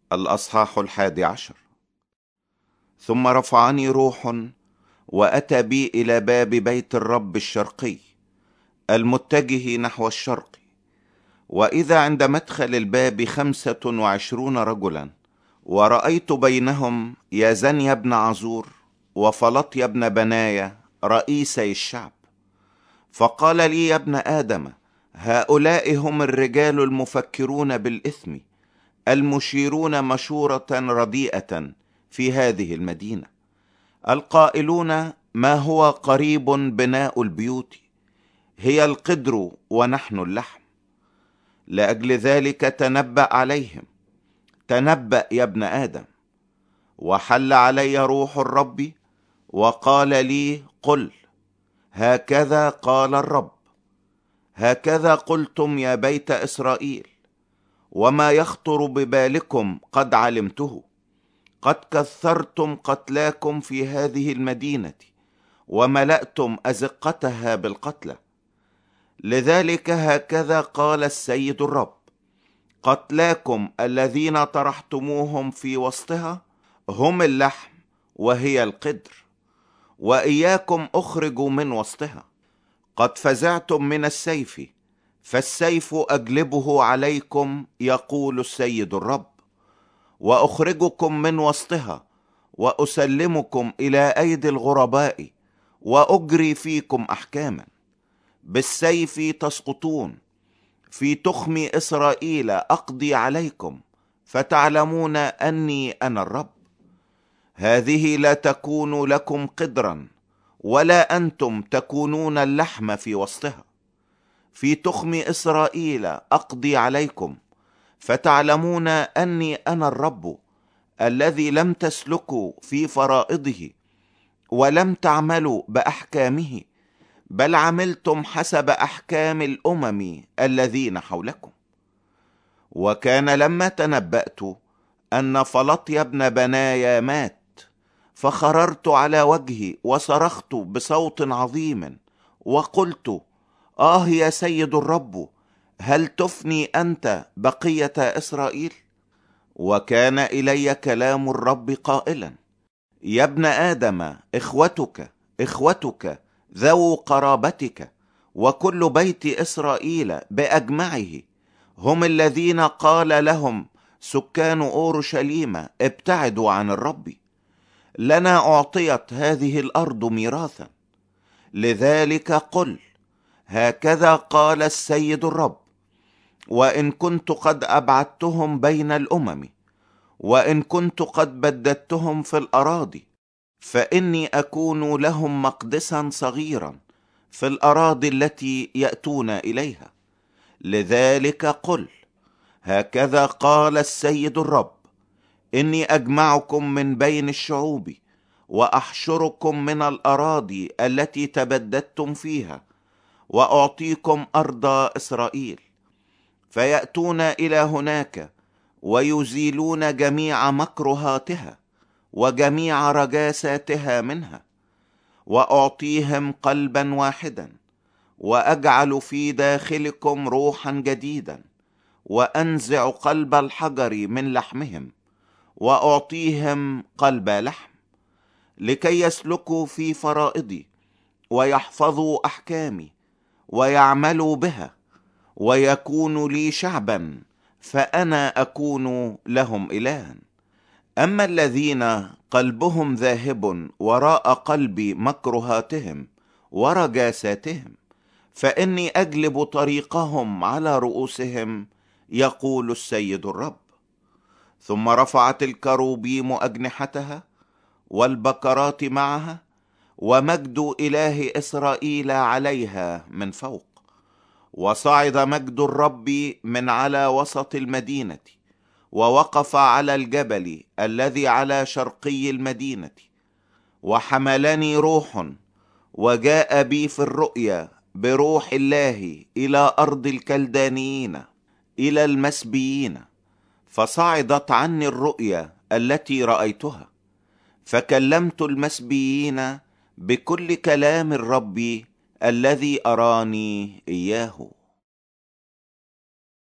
الأصحاح 11. ثم رفعني روح وأتى بي إلى باب بيت الرب الشرقي المتجه نحو الشرق، وإذا عند مدخل الباب 25 رجلا، ورأيت بينهم يازنيا بن عزور وفلطيا بن بنايا رئيسي الشعب. فقال لي: يا ابن آدم، هؤلاء هم الرجال المفكرون بالإثم، المشيرون مشورة رديئة في هذه المدينة، القائلون: ما هو قريب بناء البيوت، هي القدر ونحن اللحم. لأجل ذلك تنبأ عليهم، تنبأ يا ابن آدم. وحل علي روح الرب وقال لي: قل، هكذا قال الرب، هكذا قلتم يا بيت إسرائيل، وما يخطر ببالكم قد علمته، قد كثرتم قتلاكم في هذه المدينة وملأتم أزقتها بالقتلى. لذلك هكذا قال السيد الرب: قتلاكم الذين طرحتموهم في وسطها هم اللحم وهي القدر، وإياكم أخرجوا من وسطها. قد فزعتم من السيف، فالسيف أجلبه عليكم، يقول السيد الرب، وأخرجكم من وسطها، وأسلمكم إلى أيدي الغرباء، وأجري فيكم أحكاما. بالسيف تسقطون، في تخم إسرائيل أقضي عليكم، فتعلمون أني أنا الرب. هذه لا تكون لكم قدرا، ولا أنتم تكونون اللحم في وسطها. في تخم إسرائيل أقضي عليكم، فتعلمون أني أنا الرب، الذي لم تسلكوا في فرائضه، ولم تعملوا بأحكامه، بل عملتم حسب أحكام الأمم الذين حولكم. وكان لما تنبأت أن فلطيا بن بنايا مات، فخررت على وجهي وصرخت بصوت عظيم وقلت: يا سيد الرب، هل تفني أنت بقية إسرائيل؟ وكان إلي كلام الرب قائلا: يا ابن آدم، إخوتك ذو قرابتك وكل بيت إسرائيل بأجمعه هم الذين قال لهم سكان أورشليم: ابتعدوا عن الرب، لنا أعطيت هذه الأرض ميراثا. لذلك قل: هكذا قال السيد الرب: وإن كنت قد أبعدتهم بين الأمم، وإن كنت قد بددتهم في الأراضي، فإني أكون لهم مقدسا صغيرا في الأراضي التي يأتون إليها. لذلك قل: هكذا قال السيد الرب: إني أجمعكم من بين الشعوب، وأحشركم من الأراضي التي تبددتم فيها، وأعطيكم أرض إسرائيل، فيأتون إلى هناك ويزيلون جميع مكرهاتها وجميع رجاساتها منها، وأعطيهم قلبا واحدا، وأجعل في داخلكم روحا جديدا، وأنزع قلب الحجر من لحمهم، وأعطيهم قلب لحم، لكي يسلكوا في فرائضي، ويحفظوا أحكامي، ويعملوا بها، ويكونوا لي شعبا، فأنا أكون لهم إلها. أما الذين قلبهم ذاهب وراء قلب مكرهاتهم ورجاساتهم، فإني أجلب طريقهم على رؤوسهم، يقول السيد الرب. ثم رفعت الكروبيم أجنحتها والبكرات معها، ومجد إله إسرائيل عليها من فوق. وصعد مجد الرب من على وسط المدينة، ووقف على الجبل الذي على شرقي المدينة. وحملني روح، وجاء بي في الرؤيا بروح الله إلى أرض الكلدانيين، إلى المسبيين. فصعدت عني الرؤيا التي رأيتها، فكلمت المسبيين بكل كلام الرب الذي أراني إياه.